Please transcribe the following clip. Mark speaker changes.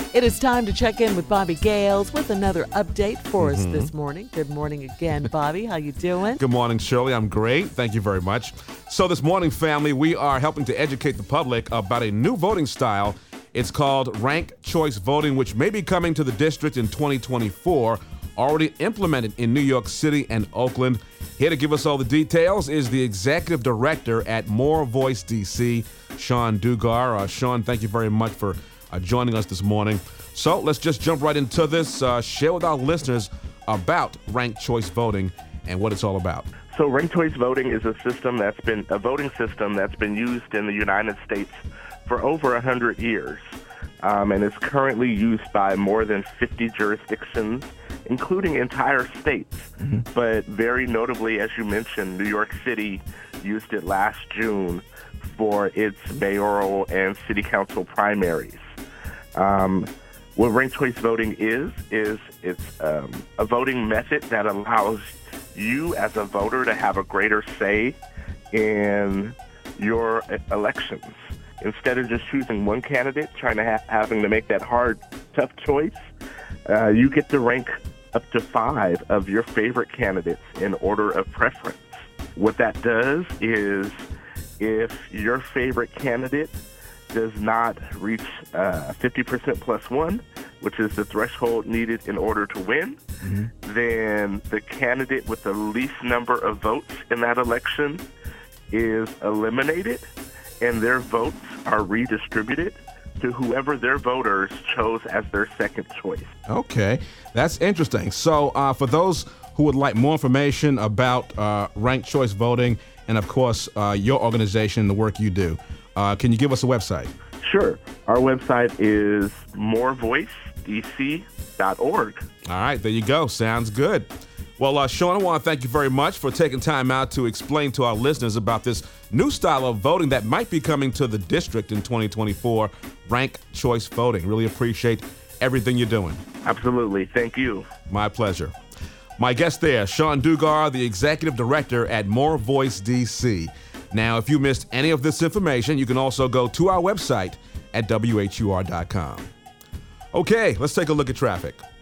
Speaker 1: It is time to check in with Bobby Gales with another update for us this morning. Good morning again, Bobby. How you doing?
Speaker 2: Good morning, Shirley. I'm great. Thank you very much. So this morning, family, we are helping to educate the public about a new voting style. It's called ranked choice voting, which may be coming to the district in 2024, already implemented in New York City and Oakland. Here to give us all the details is the executive director at More Voice DC, Sean Dugar. Sean, thank you very much for joining us this morning. So let's just jump right into this. Share with our listeners about ranked choice voting and what it's all about.
Speaker 3: So ranked choice voting is a voting system that's been used in the United States for over 100 years, and is currently used by more than 50 jurisdictions, including entire states. But very notably, as you mentioned, New York City used it last June for its mayoral and city council primaries. What ranked choice voting is it's a voting method that allows you as a voter to have a greater say in your elections. Instead of just choosing one candidate, trying to having to make that hard, tough choice, you get to rank up to 5 of your favorite candidates in order of preference. What that does is if your favorite candidate does not reach 50% plus 1, which is the threshold needed in order to win, then the candidate with the least number of votes in that election is eliminated, and their votes are redistributed to whoever their voters chose as their second choice.
Speaker 2: Okay, that's interesting. So for those who would like more information about ranked choice voting and, of course, your organization and the work you do, can you give us a website?
Speaker 3: Sure. Our website is morevoicedc.org.
Speaker 2: All right, there you go. Sounds good. Well, Sean, I want to thank you very much for taking time out to explain to our listeners about this new style of voting that might be coming to the district in 2024, ranked choice voting. Really appreciate everything you're doing.
Speaker 3: Absolutely. Thank you.
Speaker 2: My pleasure. My guest there, Sean Dugar, the executive director at More Voice DC. Now, if you missed any of this information, you can also go to our website at WHUR.com. Okay, let's take a look at traffic.